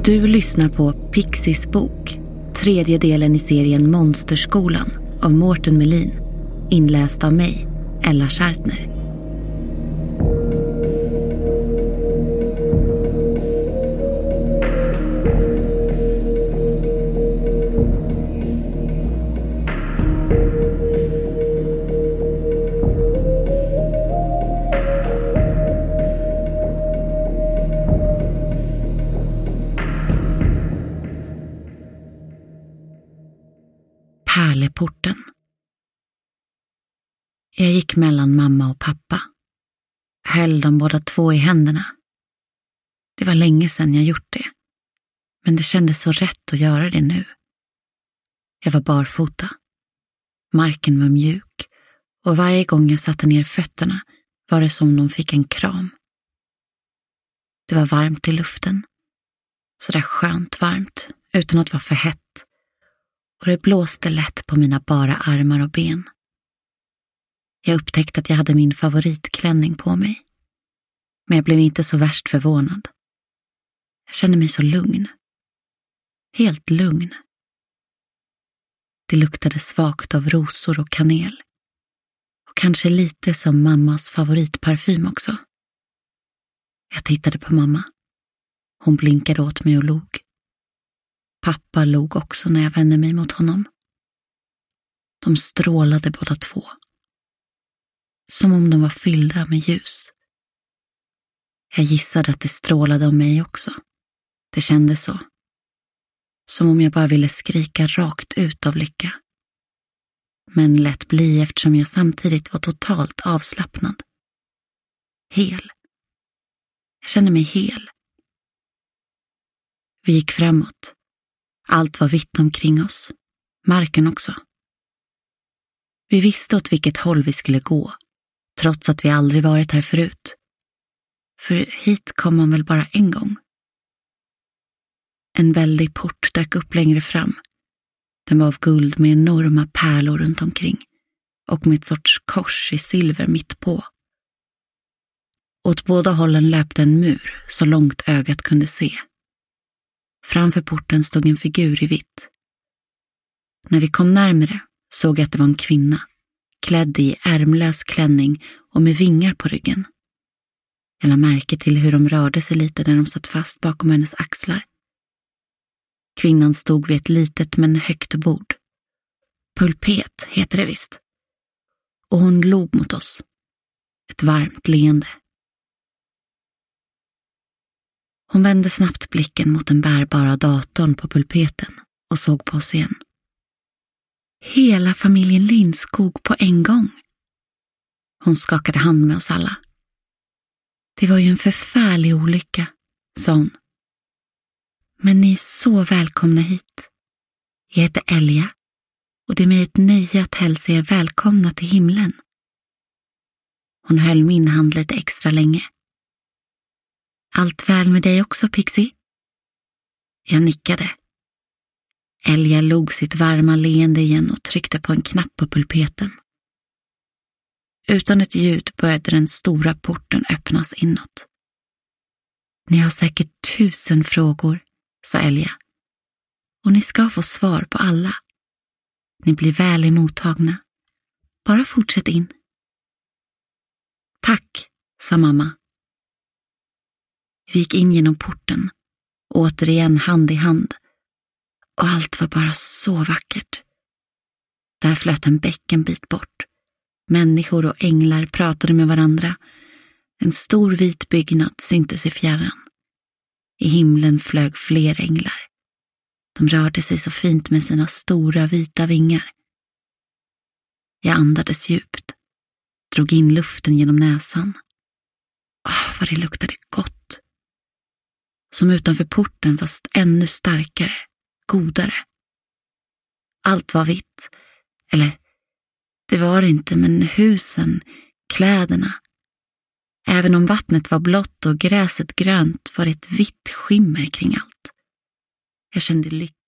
Du lyssnar på Pixies bok, 3:e delen i serien Monsterskolan av Mårten Melin, inläst av mig, Ella Schartner. Pärleporten. Jag gick mellan mamma och pappa. Höll dem båda två i händerna. Det var länge sedan jag gjort det. Men det kändes så rätt att göra det nu. Jag var barfota. Marken var mjuk. Och varje gång jag satte ner fötterna var det som om de fick en kram. Det var varmt i luften. Så där skönt varmt, utan att vara för hett. Och det blåste lätt på mina bara armar och ben. Jag upptäckte att jag hade min favoritklänning på mig. Men jag blev inte så värst förvånad. Jag kände mig så lugn. Helt lugn. Det luktade svagt av rosor och kanel. Och kanske lite som mammas favoritparfym också. Jag tittade på mamma. Hon blinkade åt mig och log. Pappa log också när jag vände mig mot honom. De strålade båda två. Som om de var fyllda med ljus. Jag gissade att det strålade om mig också. Det kändes så. Som om jag bara ville skrika rakt ut av lycka. Men lätt bli eftersom jag samtidigt var totalt avslappnad. Hel. Jag kände mig hel. Vi gick framåt. Allt var vitt omkring oss. Marken också. Vi visste åt vilket håll vi skulle gå, trots att vi aldrig varit här förut. För hit kom man väl bara en gång. En väldig port dök upp längre fram. Den var av guld med enorma pärlor runt omkring och med ett sorts kors i silver mitt på. Åt båda hållen löpte en mur så långt ögat kunde se. Framför porten stod en figur i vitt. När vi kom närmare såg jag att det var en kvinna, klädd i ärmlös klänning och med vingar på ryggen. Jag lade märke till hur de rörde sig lite när de satt fast bakom hennes axlar. Kvinnan stod vid ett litet men högt bord. Pulpet heter det visst. Och hon log mot oss. Ett varmt leende. Hon vände snabbt blicken mot den bärbara datorn på pulpeten och såg på oss igen. Hela familjen Lindskog på en gång. Hon skakade hand med oss alla. Det var ju en förfärlig olycka, sa hon. Men ni är så välkomna hit. Jag heter Elja och det är mig ett nöje att hälsa er välkomna till himlen. Hon höll min hand lite extra länge. Allt väl med dig också, Pixie? Jag nickade. Elja log sitt varma leende igen och tryckte på en knapp på pulpeten. Utan ett ljud började den stora porten öppnas inåt. Ni har säkert 1000 frågor, sa Elja. Och ni ska få svar på alla. Ni blir väl emottagna. Bara fortsätt in. Tack, sa mamma. Vi gick in genom porten, återigen hand i hand. Och allt var bara så vackert. Där flöt en bäck en bit bort. Människor och änglar pratade med varandra. En stor vit byggnad syntes i fjärran. I himlen flög fler änglar. De rörde sig så fint med sina stora vita vingar. Jag andades djupt. Drog in luften genom näsan. Vad det luktade gott. Som utanför porten fast ännu starkare, godare. Allt var vitt. Eller, det var det inte, men husen, kläderna. Även om vattnet var blått och gräset grönt var det ett vitt skimmer kring allt. Jag kände lycka.